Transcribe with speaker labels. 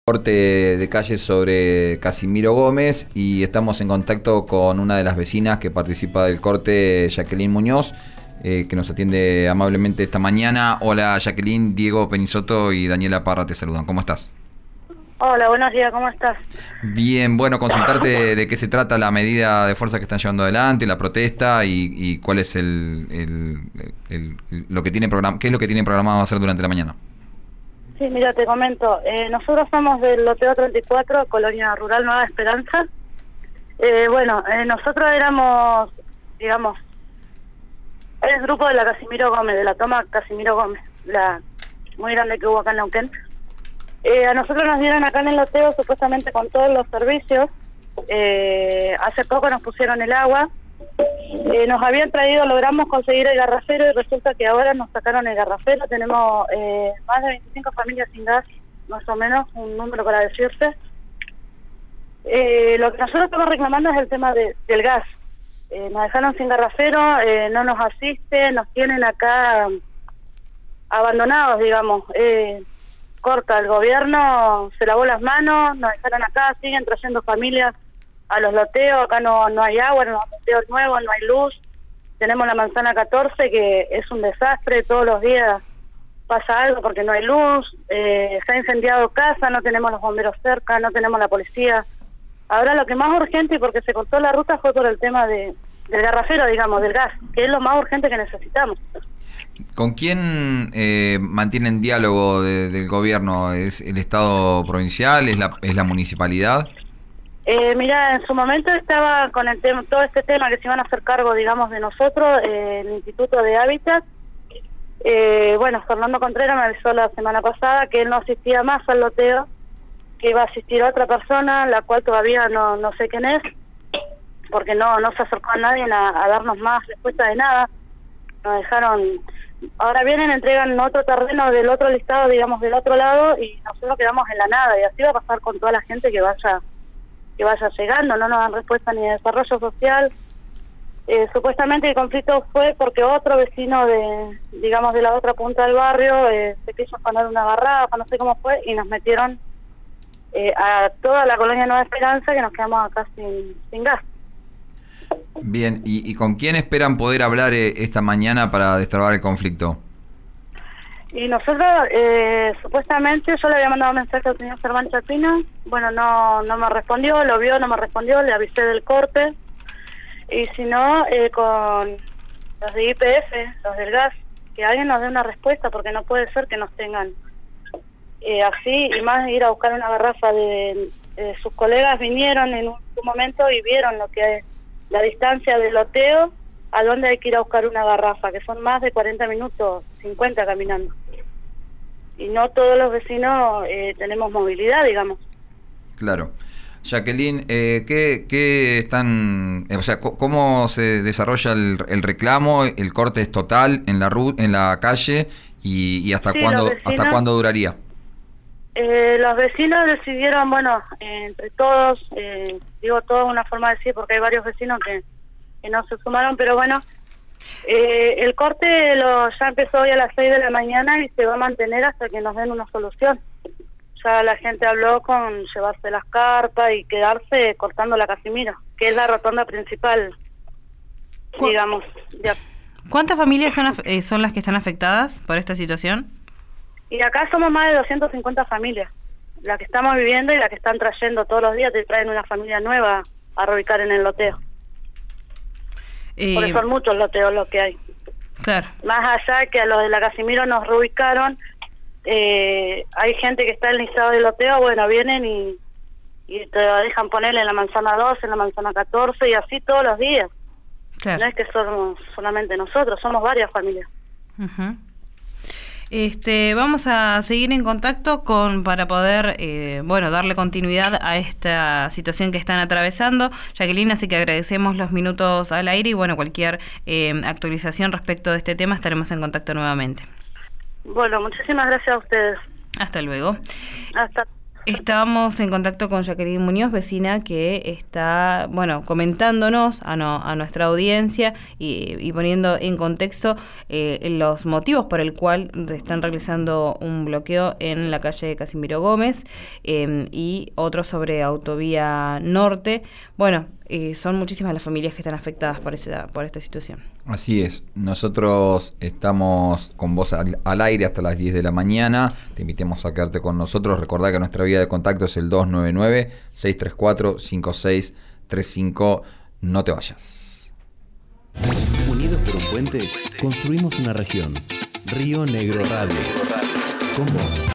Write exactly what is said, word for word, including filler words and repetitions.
Speaker 1: Corte de calle sobre Casimiro Gómez y estamos en contacto con una de las vecinas que participa del corte, Jacqueline Muñoz, eh, que nos atiende amablemente esta mañana. Hola Jacqueline, Diego Penisoto y Daniela Parra te saludan. ¿Cómo estás?
Speaker 2: Hola, buenos días, ¿cómo estás?
Speaker 1: Bien, bueno, consultarte de, de qué se trata la medida de fuerza que están llevando adelante, la protesta y, y cuál es el, el, el, el lo que tiene program, qué es lo que tienen programado hacer durante la mañana.
Speaker 2: Sí, mira, te comento, eh, nosotros somos del loteo treinta y cuatro, Colonia Rural Nueva Esperanza. Eh, bueno, eh, nosotros éramos, digamos, el grupo de la Casimiro Gómez, de la toma Casimiro Gómez, la muy grande que hubo acá en Neuquén. Eh, a nosotros nos dieron acá en el loteo supuestamente con todos los servicios. Eh, hace poco nos pusieron el agua. Eh, nos habían traído, logramos conseguir el garrafero y resulta que ahora nos sacaron el garrafero. Tenemos eh, más de veinticinco familias sin gas, más o menos, un número para decirte. Eh, lo que nosotros estamos reclamando es el tema de, del gas. Eh, nos dejaron sin garrafero, eh, no nos asiste, nos tienen acá abandonados, digamos. Eh, corta, el gobierno se lavó las manos, nos dejaron acá, siguen trayendo familias a los loteos, acá no, no hay agua, no hay loteos nuevos, no hay luz. Tenemos la manzana catorce que es un desastre, todos los días pasa algo porque no hay luz, eh, se ha incendiado casa, no tenemos los bomberos cerca, no tenemos la policía. Ahora lo que más urgente, y porque se cortó la ruta, fue por el tema de, del garrafero, digamos, del gas, que es lo más urgente que necesitamos.
Speaker 1: ¿Con quién eh, mantienen diálogo de, del gobierno? ¿Es el Estado provincial? ¿Es la, es la municipalidad?
Speaker 2: Eh, mira, en su momento estaba con el tema, todo este tema que se iban a hacer cargo, digamos, de nosotros, eh, el Instituto de Hábitat. Eh, bueno, Fernando Contreras me avisó la semana pasada que él no asistía más al loteo, que iba a asistir otra persona, la cual todavía no, no sé quién es, porque no, no se acercó a nadie a, a darnos más respuesta de nada. Nos dejaron, ahora vienen, entregan otro terreno del otro listado, digamos, del otro lado, y nosotros quedamos en la nada, y así va a pasar con toda la gente que vaya que vaya llegando, no nos dan respuesta ni de desarrollo social. Eh, supuestamente el conflicto fue porque otro vecino de, digamos, de la otra punta del barrio eh, se quiso poner una garrafa, no sé cómo fue, y nos metieron eh, a toda la colonia Nueva Esperanza, que nos quedamos acá sin, sin gas.
Speaker 1: Bien, ¿y, y con quién esperan poder hablar eh, esta mañana para destrabar el conflicto?
Speaker 2: Y nosotros, eh, supuestamente, yo le había mandado un mensaje al señor Germán Chapina, bueno, no, no me respondió, lo vio, no me respondió, le avisé del corte, y si no, eh, con los de I P F, los del gas, que alguien nos dé una respuesta, porque no puede ser que nos tengan eh, así, y más ir a buscar una garrafa de, de sus colegas, vinieron en un, un momento y vieron lo que es la distancia del loteo, a dónde hay que ir a buscar una garrafa, que son más de cuarenta minutos, cincuenta caminando. Y no todos los vecinos eh, tenemos movilidad, digamos.
Speaker 1: Claro. Jacqueline, eh, ¿qué, qué están, eh, o sea, cómo se desarrolla el, el reclamo? ¿El corte es total en la ru en la calle y, y hasta
Speaker 2: Sí,
Speaker 1: cuándo
Speaker 2: vecinos,
Speaker 1: hasta cuándo duraría?
Speaker 2: Eh, los vecinos decidieron, bueno, eh, entre todos, eh, digo todos una forma de decir porque hay varios vecinos que, que no se sumaron, pero bueno, eh, el corte lo, ya empezó hoy a las seis de la mañana y se va a mantener hasta que nos den una solución. Ya la gente habló con llevarse las carpas y quedarse cortando la Casimiro, que es la rotonda principal,
Speaker 3: ¿Cu
Speaker 2: digamos. Ya.
Speaker 3: ¿Cuántas familias son, eh, son las que están afectadas por esta situación?
Speaker 2: Y acá somos más de doscientas cincuenta familias, las que estamos viviendo y las que están trayendo todos los días, te traen una familia nueva a reubicar en el loteo.
Speaker 3: Eh,
Speaker 2: Porque son muchos loteos los que hay.
Speaker 3: Claro.
Speaker 2: Más allá que a los de la Casimiro nos reubicaron, eh, hay gente que está en el listado de loteo, bueno, vienen y, y te dejan ponerle en la manzana doce, en la manzana catorce y así todos los días.
Speaker 3: Claro.
Speaker 2: No es que somos solamente nosotros, somos varias familias.
Speaker 3: Uh-huh. Este, vamos a seguir en contacto con para poder, eh, bueno, darle continuidad a esta situación que están atravesando. Jacqueline, así que agradecemos los minutos al aire y bueno, cualquier eh, actualización respecto de este tema estaremos en contacto nuevamente.
Speaker 2: Bueno, muchísimas gracias a ustedes.
Speaker 3: Hasta luego.
Speaker 2: Hasta
Speaker 3: Estábamos en contacto con Jacqueline Muñoz, vecina, que está, bueno, comentándonos a, no, a nuestra audiencia y, y poniendo en contexto eh, los motivos por el cual están realizando un bloqueo en la calle Casimiro Gómez eh, y otro sobre Autovía Norte. Bueno, eh, son muchísimas las familias que están afectadas por, esa, por esta situación. Así es, nosotros estamos con vos al, al aire hasta las diez de la mañana, te invitamos a quedarte con nosotros, recordá que nuestra vía de contacto es el dos nueve nueve, seis tres cuatro, cinco seis tres cinco, no te vayas.
Speaker 4: Unidos por un puente, construimos una región. Río Negro Radio. Con vos.